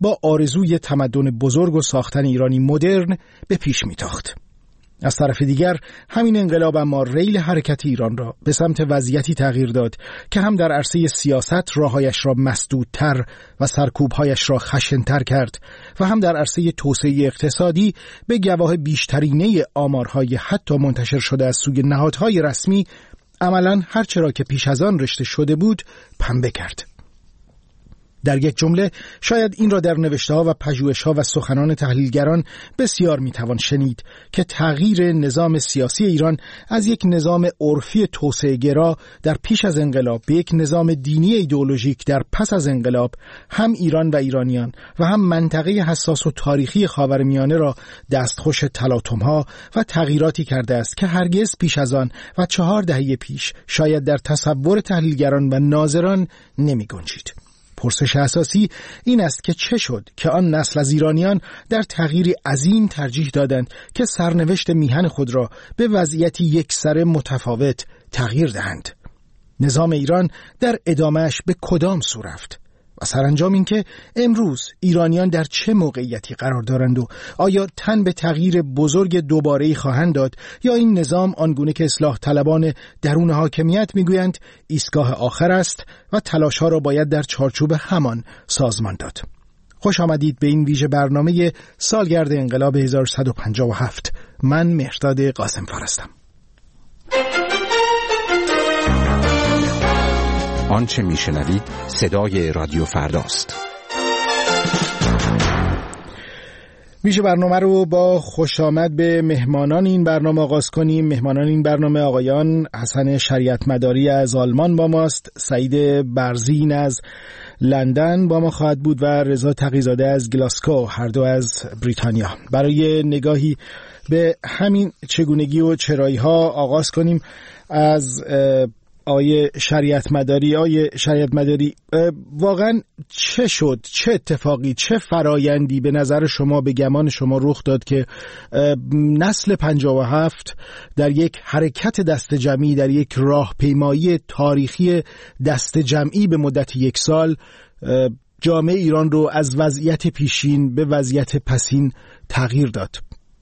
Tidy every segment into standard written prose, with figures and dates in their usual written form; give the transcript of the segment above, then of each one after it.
با آرزوی تمدن بزرگ و ساختن ایرانی مدرن به پیش می‌تاخت. از طرف دیگر همین انقلاب اما ریل حرکت ایران را به سمت وضعیتی تغییر داد که هم در عرصه سیاست راههایش را مسدودتر و سرکوبهایش را خشن‌تر کرد و هم در عرصه توسعه اقتصادی به گواه بیشترینه آمارهای حتی منتشر شده از سوی نهادهای رسمی عملاً هرچه را که پیش از آن رشته شده بود پنبه کرد. در یک جمله شاید این را در نوشته‌ها و پژوهش‌ها و سخنان تحلیلگران بسیار می‌توان شنید که تغییر نظام سیاسی ایران از یک نظام عرفی توسعه‌گرا در پیش از انقلاب به یک نظام دینی ایدئولوژیک در پس از انقلاب هم ایران و ایرانیان و هم منطقه حساس و تاریخی خاورمیانه را دستخوش تلاطم‌ها و تغییراتی کرده است که هرگز پیش از آن و 4 دهه پیش شاید در تصور تحلیلگران و ناظران نمی‌گنجید. پرسش اساسی این است که چه شد که آن نسل از ایرانیان در تغییری عظیم ترجیح دادند که سرنوشت میهن خود را به وضعیتی یکسره متفاوت تغییر دهند. نظام ایران در ادامهش به کدام سو رفت؟ و سرانجام این که امروز ایرانیان در چه موقعیتی قرار دارند و آیا تن به تغییر بزرگ دوباره‌ای خواهند داد یا این نظام آنگونه که اصلاح طلبان درون حاکمیت میگویند ایستگاه آخر است و تلاش‌ها را باید در چارچوب همان سازمان داد. خوش آمدید به این ویژه برنامه سالگرد انقلاب 1157. من مهرداد قاسم‌فر هستم. آنچه میشنوید صدای رادیو فرداست. ویژه برنامه رو با خوش آمد به مهمانان این برنامه آغاز کنیم. مهمانان این برنامه آقایان حسن شریعت مداری از آلمان با ماست، سعید برزین از لندن با ما خواهد بود و رضا تقی‌زاده از گلاسکو، هر دو از بریتانیا. برای نگاهی به همین چگونگی و چرایی ها آغاز کنیم از آیه شریعت مداری. واقعا چه شد، چه اتفاقی، چه فرایندی به نظر شما، به گمان شما رخ داد که نسل 57 در یک حرکت دست جمعی، در یک راهپیمایی تاریخی دست جمعی به مدت 1 سال جامعه ایران رو از وضعیت پیشین به وضعیت پسین تغییر داد؟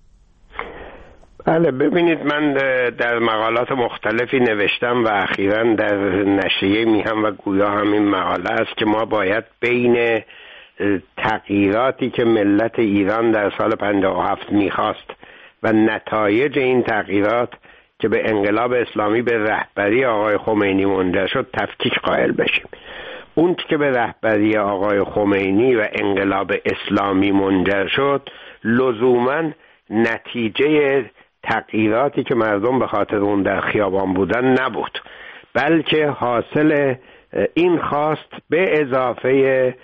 بله، ببینید من در مقالات مختلفی نوشتم و اخیراً در نشریه میهم و گویا همین مقاله است که ما باید بین تغییراتی که ملت ایران در سال 57 میخواست و نتایج این تغییرات که به انقلاب اسلامی به رهبری آقای خمینی منجر شد تفکیک قائل بشیم. اون که به رهبری آقای خمینی و انقلاب اسلامی منجر شد لزوماً نتیجه تغییراتی که مردم به خاطر اون در خیابان بودن نبود، بلکه حاصل این خواست به اضافه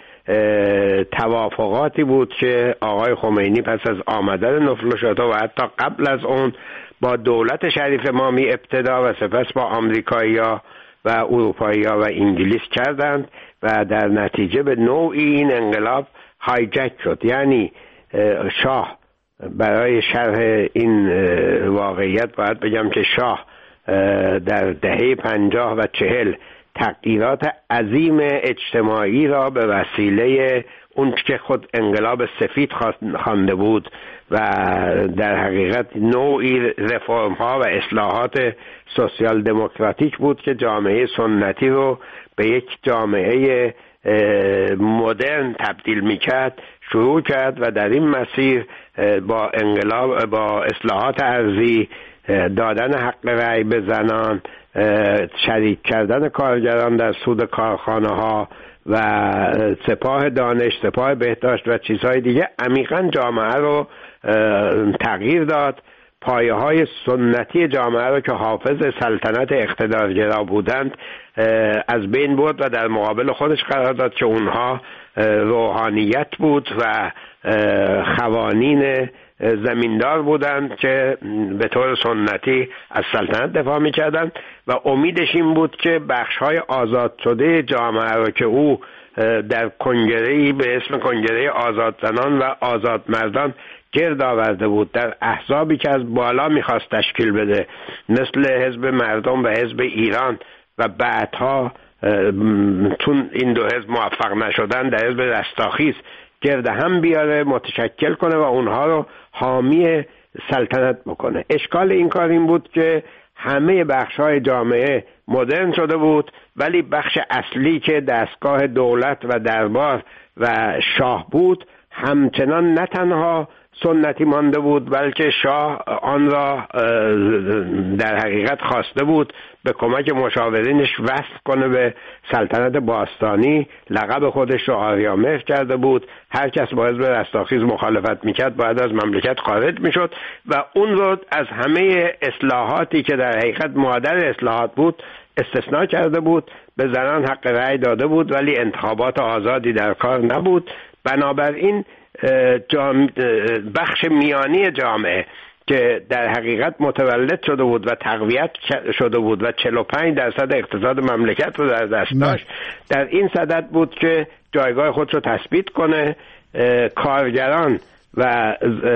توافقاتی بود که آقای خمینی پس از آمدن نفل و حتی قبل از اون با دولت شریف امامی ابتدا و سپس با آمریکایی‌ها و اروپایی‌ها و انگلیس کردند و در نتیجه به نوعی این انقلاب هایجک شد. یعنی شاه، برای شرح این واقعیت باید بگم که شاه در دهه 50 و 40 تغییرات عظیم اجتماعی را به وسیله اون که خود انقلاب سفید خوانده بود و در حقیقت نوعی رفرم ها و اصلاحات سوسیال دموکراتیک بود که جامعه سنتی رو به یک جامعه مدرن تبدیل میکرد شروع کرد و در این مسیر با انقلاب، با اصلاحات ارضی، دادن حق رأی به زنان، شریک کردن کارگران در سود کارخانه ها و سپاه دانش، سپاه بهداشت و چیزهای دیگه عمیقاً جامعه رو تغییر داد. پایه های سنتی جامعه رو که حافظ سلطنت اقتدارگرا بودند از بین برد و در مقابل خودش قرار داد که اونها روحانیت بود و خوانین زمیندار بودند که به طور سنتی از سلطنت دفاع می‌کردند و امیدش این بود که بخش‌های آزاد شده جامعه رو که او در کنگره‌ای به اسم کنگره آزاد زنان و آزاد مردان گرد آورده بود، در احزابی که از بالا می‌خواست تشکیل بده مثل حزب مردم و حزب ایران و بعدها چون این دو حزب موفق نشدن در حزب رستاخیز گرد هم بیاره، متشکل کنه و اونها رو حامی سلطنت بکنه. اشکال این کار این بود که همه بخش‌های جامعه مدرن شده بود، ولی بخش اصلی که دستگاه دولت و دربار و شاه بود همچنان نه تنها سنتی مانده بود، بلکه شاه آن را در حقیقت خواسته بود به کمک مشاورینش وصل کنه به سلطنت باستانی. لقب خودش رو آریامهر کرده بود. هر کس با حزب رستاخیز مخالفت میکرد باید از مملکت خارج میشد و اون رو از همه اصلاحاتی که در حقیقت مادر اصلاحات بود استثناء کرده بود. به زنان حق رأی داده بود ولی انتخابات آزادی در کار نبود. بنابراین بخش میانی جامعه که در حقیقت متولد شده بود و تقویت شده بود و 45% اقتصاد مملکت رو در دست داشت، در این صدد بود که جایگاه خود رو تثبیت کنه. کارگران و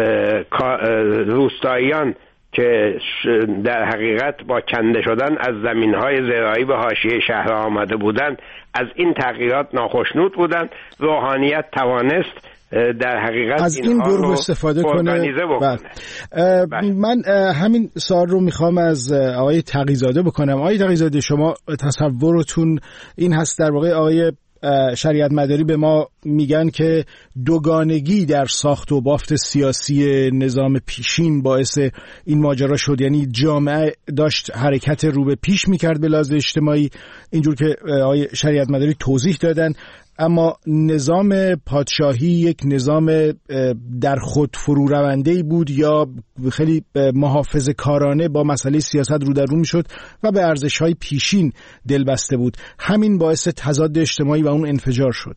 روستاییان که در حقیقت با کنده شدن از زمین‌های زراعی به حاشیه شهر آمده بودند از این تغییرات ناخشنود بودند. روحانیت توانست در حقیقت از این گروه استفاده کنه. من همین سوال رو میخوام از آقای تقی‌زاده بکنم. آقای تقی‌زاده، شما تصورتون این هست در واقع آقای شریعت مداری به ما میگن که دوگانگی در ساخت و بافت سیاسی نظام پیشین باعث این ماجرا شد، یعنی جامعه داشت حرکت رو به پیش میکرد به لحاظ اجتماعی اینجور که آقای شریعت مداری توضیح دادن، اما نظام پادشاهی یک نظام در خود فرو رونده‌ای بود یا خیلی محافظه کارانه با مسئله سیاست رو در رو میشد و به ارزش‌های پیشین دل بسته بود. همین باعث تضاد اجتماعی و اون انفجار شد.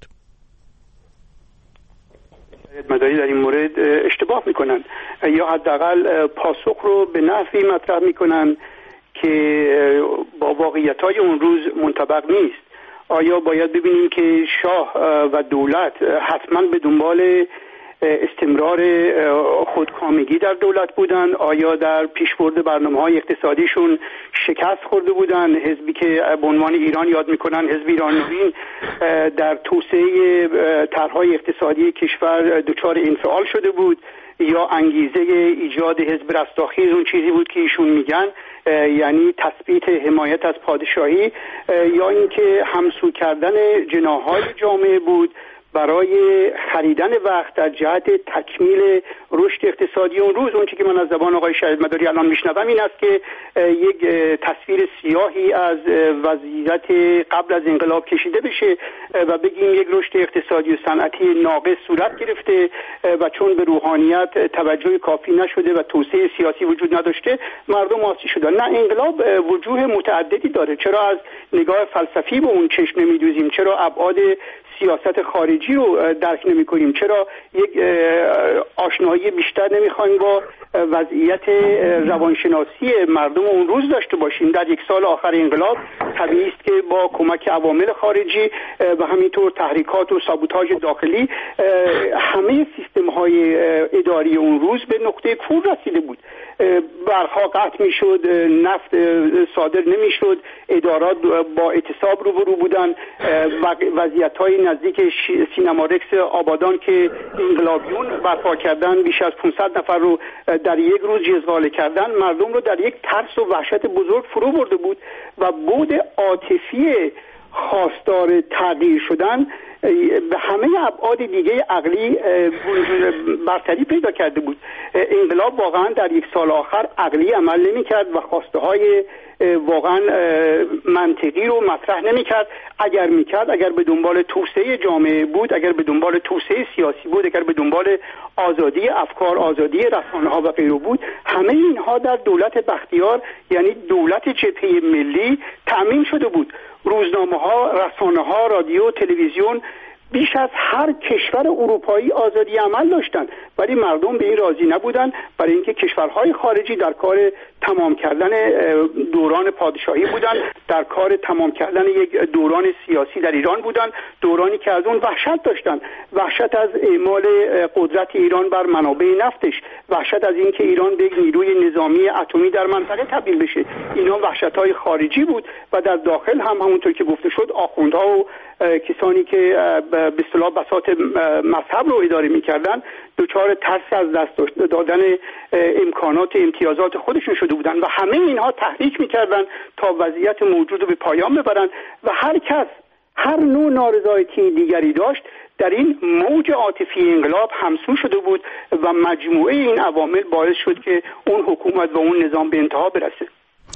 مداری در این مورد اشتباه میکنن یا حداقل پاسخ رو به نحوی مطرح میکنن که با واقعیت‌های اون روز منطبق نیست. آیا باید ببینیم که شاه و دولت حتما به دنبال استمرار خودکامگی در دولت بودن؟ آیا در پیشبرد برنامه‌های اقتصادیشون شکست خورده بودن؟ حزبی که به عنوان ایران یاد میکنن حزب ایران نوین در توسعه طرح‌های اقتصادی کشور دچار انفعال شده بود؟ یا انگیزه ایجاد حزب رستاخیز اون چیزی بود که ایشون میگن، یعنی تثبیت حمایت از پادشاهی، یا اینکه همسو کردن جناح‌های جامعه بود برای خریدن وقت در جهت تکمیل رشد اقتصادی اون روز؟ اون چیزی که من از زبان آقای شریعت مداری الان میشنوم این است که یک تصویر سیاهی از وضعیت قبل از انقلاب کشیده بشه و بگیم یک رشد اقتصادی و صنعتی ناقص صورت گرفته و چون به روحانیت توجه کافی نشده و توسعه سیاسی وجود نداشته مردم آسیب شدن. نه، انقلاب وجوه متعددی داره. چرا از نگاه فلسفی به اون چشم نمیدوزیم؟ چرا ابعاد سیاست خارجی رو درک نمی کنیم؟ چرا یک آشنایی بیشتر نمیخوایم با وضعیت روانشناسی مردم اون روز داشته باشیم؟ در یک سال آخر انقلاب طبیعی است که با کمک عوامل خارجی و همینطور تحریکات و سابوتاژ داخلی همه سیستم‌های اداری اون روز به نقطه کور رسیده بود. برق‌ها قطع می‌شد، نفت صادر نمی‌شد، ادارات با اعتصاب روبرو بودن، وضعیت‌های نزدیک سینما رکس آبادان که انقلابیون برپا کردن بیش از 500 نفر رو در یک روز جزغاله کردن، مردم رو در یک ترس و وحشت بزرگ فرو برده بود و بود عاطفی خواستار تغییر شدن به همه ابعاد دیگه عقلی برتری پیدا کرده بود. انقلاب واقعا در یک سال آخر عقلی عمل نمی کرد و خواسته های واقعا منطقی رو مطرح نمی کرد. اگر می کرد، اگر به دنبال توسعه جامعه بود، اگر به دنبال توسعه سیاسی بود، اگر به دنبال آزادی افکار، آزادی رسانه ها و غیره بود، همه اینها در دولت بختیار یعنی دولت جبهه ملی تأمین شده بود. روزنامه ها، رسانه ها، رادیو، تلویزیون بیش از هر کشور اروپایی آزادی عمل داشتند، ولی مردم به این راضی نبودند، برای اینکه کشورهای خارجی در کار تمام کردن دوران پادشاهی بودند، در کار تمام کردن یک دوران سیاسی در ایران بودند، دورانی که از اون وحشت داشتند، وحشت از اعمال قدرت ایران بر منابع نفتش، وحشت از اینکه ایران به یک نیروی نظامی اتمی در منطقه تبدیل بشه. اینا وحشت‌های خارجی بود و در داخل هم همونطور که گفته شد آخوندها و کسانی که به اصطلاح بساط مذهب رو اداره میکردن دچار ترس از دست دادن امکانات امتیازات خودشون شده بودن و همه اینها تحریک میکردن تا وضعیت موجود رو به پایان ببرن و هر کس هر نوع نارضایتی دیگری داشت در این موج عاطفی انقلاب همسو شده بود و مجموعه این عوامل باعث شد که اون حکومت و اون نظام به انتها برسه.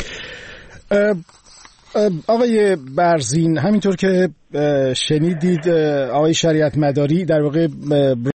آقای برزین، همینطور که شنیدید آقای شریعت مداری در واقع